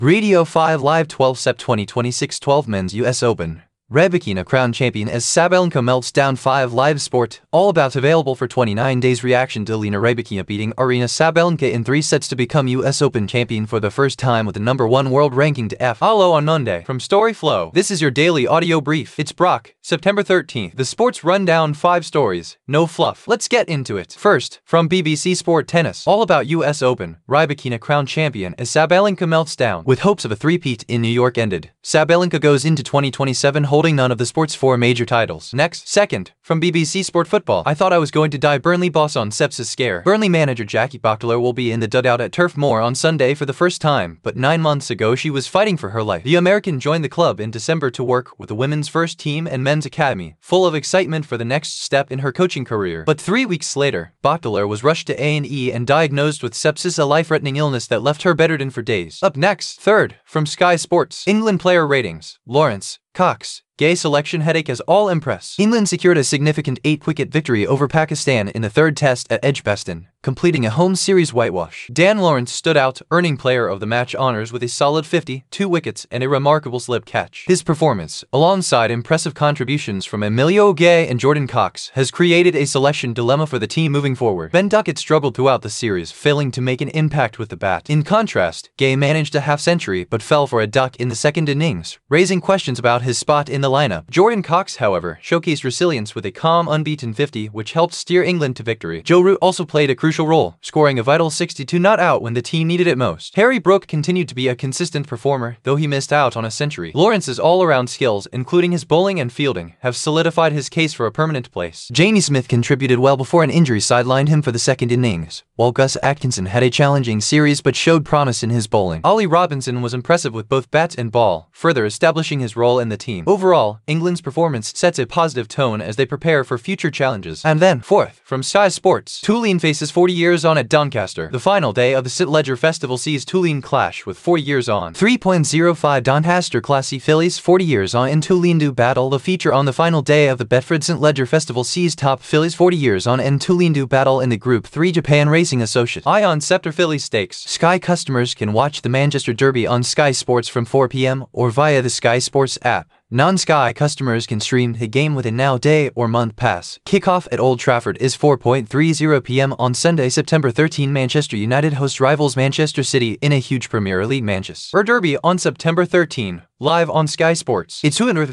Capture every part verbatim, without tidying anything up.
Radio five Live twelve September twenty twenty-six twelve Men's U S Open. Rybakina crowned champion as Sabalenka melts down five Live Sport. All about available for twenty-nine days. Reaction to Elena Rybakina beating Aryna Sabalenka in three sets to become U S Open champion for the first time with the number one world ranking to F. Follow on Monday. From Storyflow, this is your daily audio brief. It's Brock, September thirteenth. The Sports Rundown, five stories. No fluff. Let's get into it. First, from B B C Sport Tennis. All about U S Open. Rybakina crowned champion as Sabalenka melts down. With hopes of a three-peat in New York ended, Sabalenka goes into twenty twenty-seven holding none of the sport's four major titles. Next, second, from B B C Sport Football. I thought I was going to die. Burnley boss on sepsis scare. Burnley manager Jackie Boxler will be in the dugout at Turf Moor on Sunday for the first time, but nine months ago she was fighting for her life. The American joined the club in December to work with the women's first team and men's academy, full of excitement for the next step in her coaching career. But three weeks later, Boxler was rushed to A and E and diagnosed with sepsis, a life-threatening illness that left her bedridden for days. Up next, third, from Sky Sports. England player ratings. Lawrence, Cox, Gay selection headache as all impress. England secured a significant eight-wicket victory over Pakistan in the third test at Edgbaston, completing a home series whitewash. Dan Lawrence stood out, earning player of the match honors with a solid fifty, two wickets and a remarkable slip catch. His performance, alongside impressive contributions from Emilio Gay and Jordan Cox, has created a selection dilemma for the team moving forward. Ben Duckett struggled throughout the series, failing to make an impact with the bat. In contrast, Gay managed a half-century but fell for a duck in the second innings, raising questions about his spot in the lineup. Jordan Cox, however, showcased resilience with a calm, unbeaten fifty, which helped steer England to victory. Joe Root also played a crucial role, scoring a vital sixty-two not out when the team needed it most. Harry Brook continued to be a consistent performer, though he missed out on a century. Lawrence's all-around skills, including his bowling and fielding, have solidified his case for a permanent place. Jamie Smith contributed well before an injury sidelined him for the second innings, while Gus Atkinson had a challenging series but showed promise in his bowling. Ollie Robinson was impressive with both bat and ball, further establishing his role in the team. Overall, England's performance sets a positive tone as they prepare for future challenges. And then, fourth, from Sky Sports, Tulane faces forty years on at Doncaster. The final day of the St Ledger Festival sees Tulane clash with four years on. three point oh five Doncaster Classy Phillies forty years on in Tulane do battle. The feature on the final day of the Bedford St Ledger Festival sees top Phillies forty years on and Tulane do battle in the Group three Japan Racing Associate Ion Scepter Phillies Stakes. Sky customers can watch the Manchester Derby on Sky Sports from four p m or via the Sky Sports app. Non-Sky customers can stream the game with a Now Day or Month Pass. Kickoff at Old Trafford is four point three oh p m on Sunday, September thirteenth. Manchester United host rivals Manchester City in a huge Premier League Manchester Derby on September thirteenth. Live on Sky Sports. It's Sunday,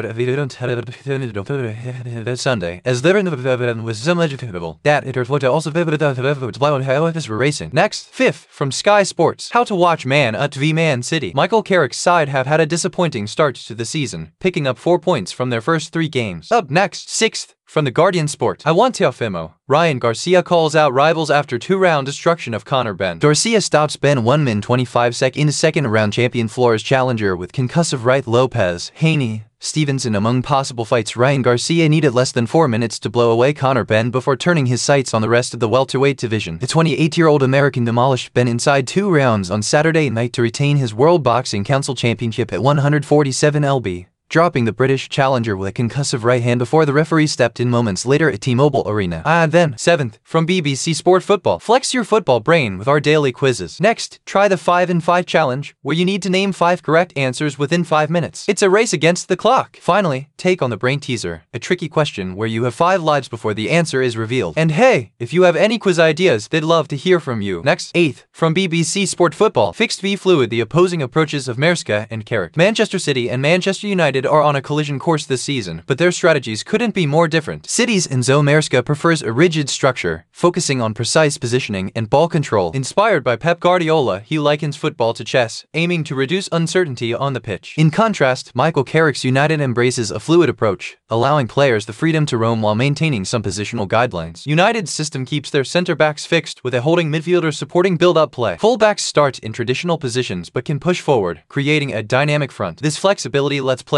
as there was so much that it also racing. Next, fifth, from Sky Sports. How to watch Man at v Man City. Michael Carrick's side have had a disappointing start to the season, picking up four points from their first three games. Up next, sixth, from the Guardian Sport. I want Teofimo. Ryan Garcia calls out rivals after two-round destruction of Conor Benn. Garcia stops Ben one min twenty-five sec in the second-round champion Flores challenger with concussive right. Lopez, Haney, Stevenson among possible fights. Ryan Garcia needed less than four minutes to blow away Conor Benn before turning his sights on the rest of the welterweight division. The twenty-eight-year-old American demolished Benn inside two rounds on Saturday night to retain his World Boxing Council championship at one forty-seven pounds, dropping the British challenger with a concussive right hand before the referee stepped in moments later at T-Mobile Arena. And then, seventh, from B B C Sport Football. Flex your football brain with our daily quizzes. Next, try the five in five challenge, where you need to name five correct answers within five minutes. It's a race against the clock. Finally, take on the brain teaser, a tricky question where you have five lives before the answer is revealed. And hey, if you have any quiz ideas, they'd love to hear from you. Next, eighth, from B B C Sport Football. Fixed v Fluid, the opposing approaches of Maresca and Carrick. Manchester City and Manchester United are on a collision course this season, but their strategies couldn't be more different. City's Enzo Maresca prefers a rigid structure, focusing on precise positioning and ball control. Inspired by Pep Guardiola, he likens football to chess, aiming to reduce uncertainty on the pitch. In contrast, Michael Carrick's United embraces a fluid approach, allowing players the freedom to roam while maintaining some positional guidelines. United's system keeps their center-backs fixed, with a holding midfielder supporting build-up play. Full-backs start in traditional positions but can push forward, creating a dynamic front. This flexibility lets players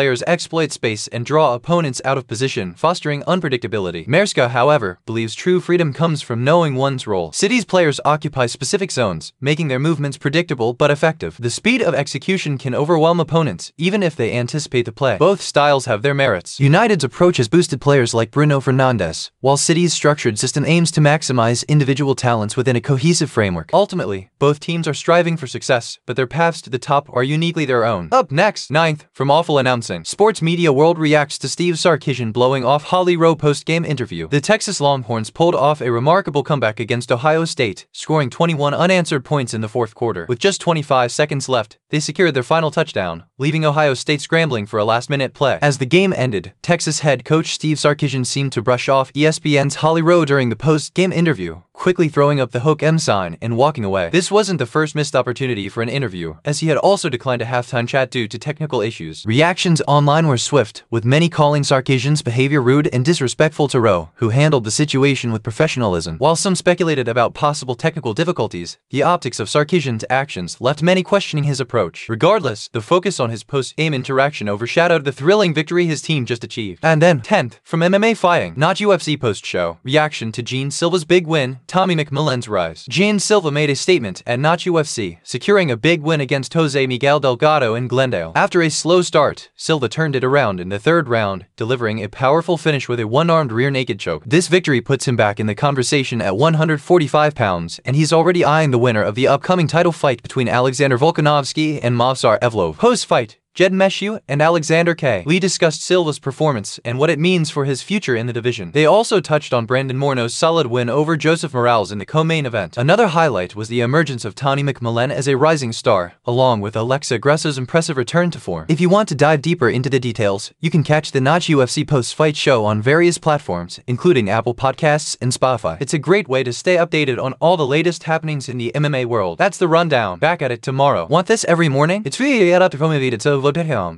players exploit space and draw opponents out of position, fostering unpredictability. Merska, however, believes true freedom comes from knowing one's role. City's players occupy specific zones, making their movements predictable but effective. The speed of execution can overwhelm opponents, even if they anticipate the play. Both styles have their merits. United's approach has boosted players like Bruno Fernandes, while City's structured system aims to maximize individual talents within a cohesive framework. Ultimately, both teams are striving for success, but their paths to the top are uniquely their own. Up next, ninth, from Awful Announcing. Sports media world reacts to Steve Sarkisian blowing off Holly Rowe post-game interview. The Texas Longhorns pulled off a remarkable comeback against Ohio State, scoring twenty-one unanswered points in the fourth quarter. With just twenty-five seconds left, they secured their final touchdown, leaving Ohio State scrambling for a last-minute play. As the game ended, Texas head coach Steve Sarkisian seemed to brush off E S P N's Holly Rowe during the post-game interview, quickly throwing up the Hook M sign and walking away. This wasn't the first missed opportunity for an interview, as he had also declined a halftime chat due to technical issues. Reactions online were swift, with many calling Sarkisian's behavior rude and disrespectful to Rowe, who handled the situation with professionalism. While some speculated about possible technical difficulties, the optics of Sarkisian's actions left many questioning his approach. Regardless, the focus on his post-game interaction overshadowed the thrilling victory his team just achieved. And then, tenth, from M M A Fighting, Not U F C post-show. Reaction to Gene Silva's big win, Tommy McMillan's rise. Gene Silva made a statement at Not U F C, securing a big win against Jose Miguel Delgado in Glendale. After a slow start, Silva turned it around in the third round, delivering a powerful finish with a one-armed rear naked choke. This victory puts him back in the conversation at one hundred forty-five pounds, and he's already eyeing the winner of the upcoming title fight between Alexander Volkanovski and Movsar Evloev. Post-fight, Jed Meshew and Alexander K. Lee discussed Silva's performance and what it means for his future in the division. They also touched on Brandon Morneau's solid win over Joseph Morales in the co-main event. Another highlight was the emergence of Tommy McMillan as a rising star, along with Alexa Grasso's impressive return to form. If you want to dive deeper into the details, you can catch the Not U F C post-fight show on various platforms, including Apple Podcasts and Spotify. It's a great way to stay updated on all the latest happenings in the M M A world. That's the rundown. Back at it tomorrow. Want this every morning? It's free.